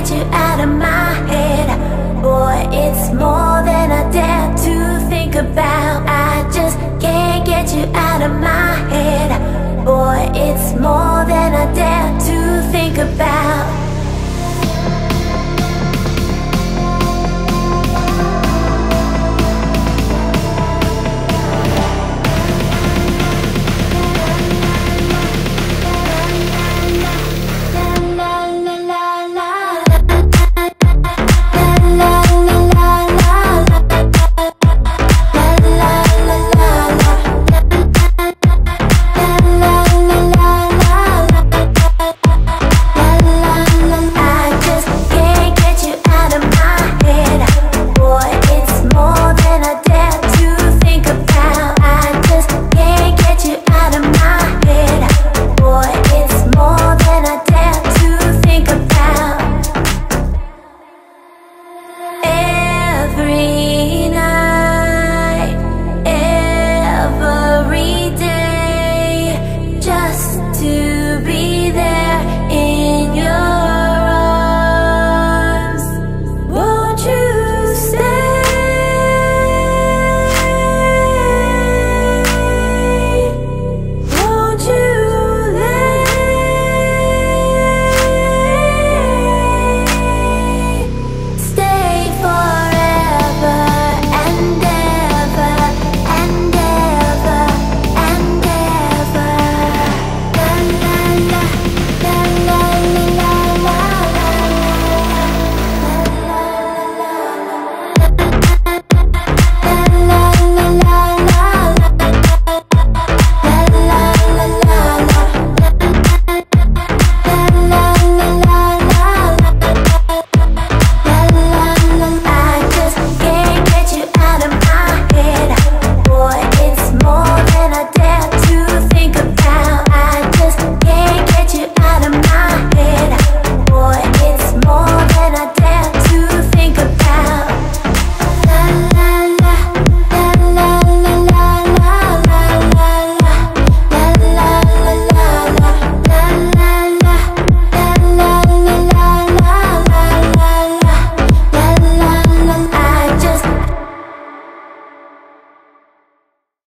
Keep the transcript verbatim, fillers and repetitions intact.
get you out of my head. Boy, it's more than I dare to think about. I just can't get you out of my head. Boy, it's more than I dare to think about.